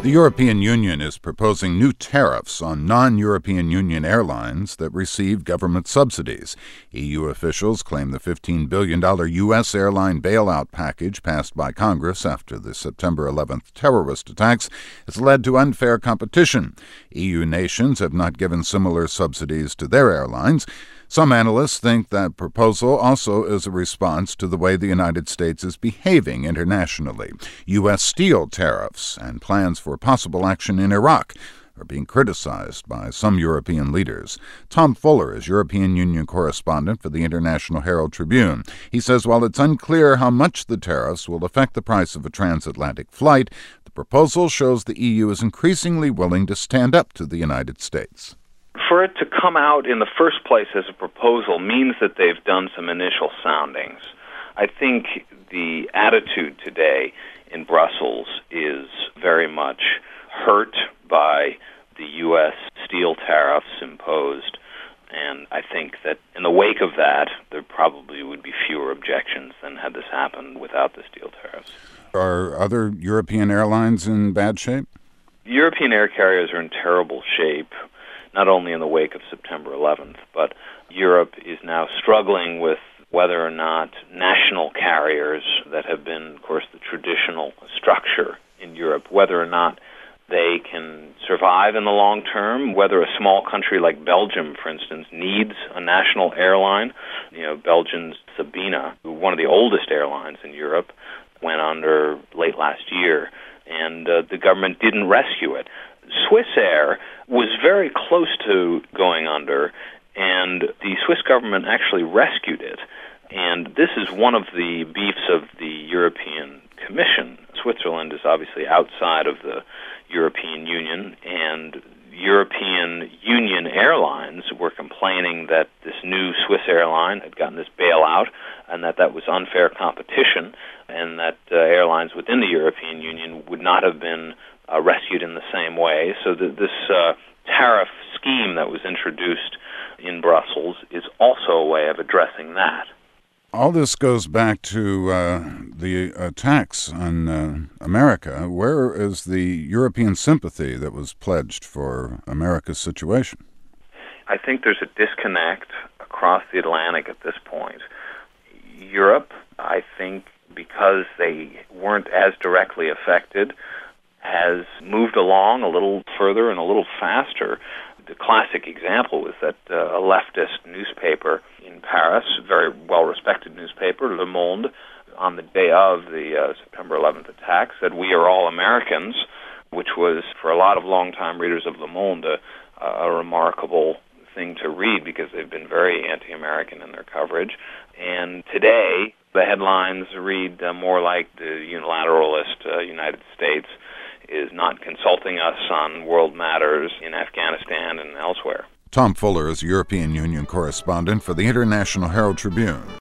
The European Union is proposing new tariffs on non-European Union airlines that receive government subsidies. EU officials claim the $15 billion U.S. airline bailout package passed by Congress after the September 11th terrorist attacks has led to unfair competition. EU nations have not given similar subsidies to their airlines. Some analysts think that proposal also is a response to the way the United States is behaving internationally. U.S. steel tariffs and plans for possible action in Iraq are being criticized by some European leaders. Tom Fuller is European Union correspondent for the International Herald Tribune. He says while it's unclear how much the tariffs will affect the price of a transatlantic flight, the proposal shows the EU is increasingly willing to stand up to the United States. For it to come out in the first place as a proposal means that they've done some initial soundings. I think the attitude today in Brussels is very much hurt by the U.S. steel tariffs imposed, and I think that in the wake of that, there probably would be fewer objections than had this happened without the steel tariffs. Are other European airlines in bad shape? European air carriers are in terrible shape, not only in the wake of September 11th, but Europe is now struggling with whether or not national carriers that have been, of course, the traditional structure in Europe, whether or not they can survive in the long term, whether a small country like Belgium, for instance, needs a national airline. Belgium's Sabena, one of the oldest airlines in Europe, went under late last year, and the government didn't rescue it. Swissair was very close to going under, and the Swiss government actually rescued it. And this is one of the beefs of the European Commission. Switzerland is obviously outside of the European Union, and European Union airlines were complaining that this new Swiss airline had gotten this bailout and that was unfair competition, and that airlines within the European Union would not have been rescued in the same way. So this tariff scheme that was introduced in Brussels is also a way of addressing that. All this goes back to the attacks on America. Where is the European sympathy that was pledged for America's situation? I think there's a disconnect across the Atlantic at this point. Europe, I think, because they weren't as directly affected, has moved along a little further and a little faster. The classic example was that a leftist newspaper in Paris, a very well-respected newspaper, Le Monde, on the day of the September 11th attack, said, "We are all Americans," which was, for a lot of longtime readers of Le Monde, a remarkable thing to read because they've been very anti-American in their coverage. And today, the headlines read more like the unilateralist United States is not consulting us on world matters in Afghanistan and elsewhere. Tom Fuller is European Union correspondent for the International Herald Tribune.